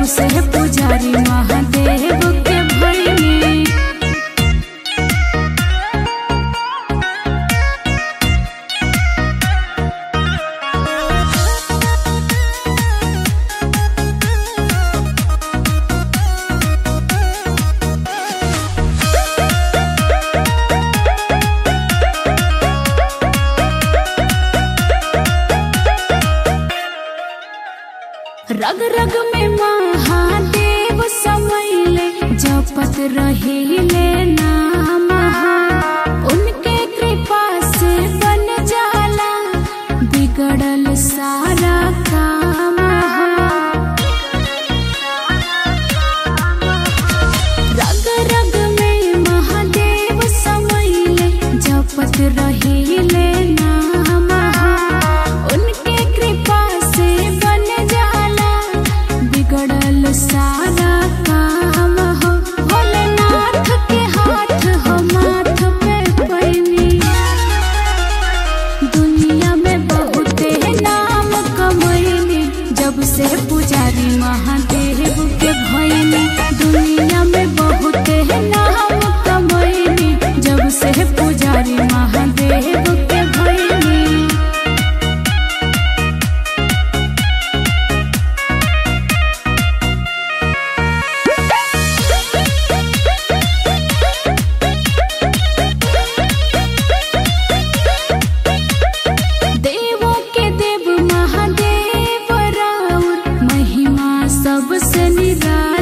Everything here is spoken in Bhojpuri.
से पुजारी महादेव के भइनी। रग रग में महादेव समैले जपत रहिले नाम हो। उनके कृपा से बन जाला बिगड़ल सारा काम हो। रग रग में महादेव समैले जपत रहिले नाम हो। उनके कृपा से बन बिगड़ल सारा काम हो। भोलेनाथ के हाथ हो माथ पे पैनी। दुनिया में बहुते नाम कमैनी जब से पुजारी महादेव के भइनी। दुनिया में बहुते नाम कमैनी जब से पुजारी महादेव के भइनी। सबसे निराला